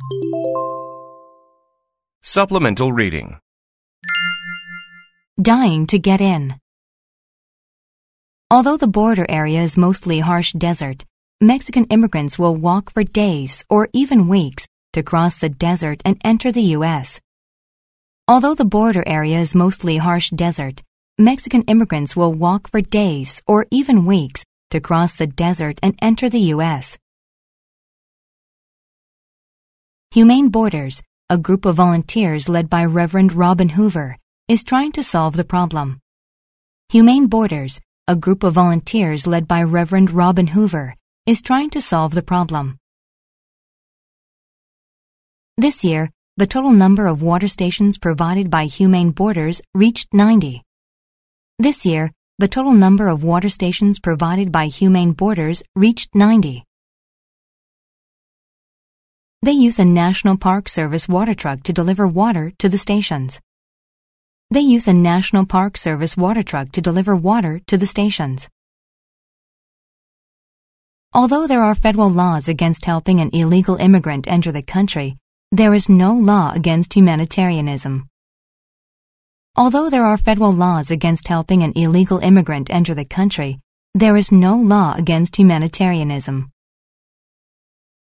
Supplemental reading. Dying to get in. Although the border area is mostly harsh desert, Mexican immigrants will walk for days or even weeks to cross the desert and enter the U.S. Although the border area is mostly harsh desert, Mexican immigrants will walk for days or even weeks to cross the desert and enter the U.S. Humane Borders, a group of volunteers led by Reverend Robin Hoover, is trying to solve the problem. Humane Borders, a group of volunteers led by Reverend Robin Hoover, is trying to solve the problem. This year, the total number of water stations provided by Humane Borders reached 90. This year, the total number of water stations provided by Humane Borders reached 90. They use a National Park Service water truck to deliver water to the stations. They use a National Park Service water truck to deliver water to the stations. Although there are federal laws against helping an illegal immigrant enter the country, there is no law against humanitarianism. Although there are federal laws against helping an illegal immigrant enter the country, there is no law against humanitarianism.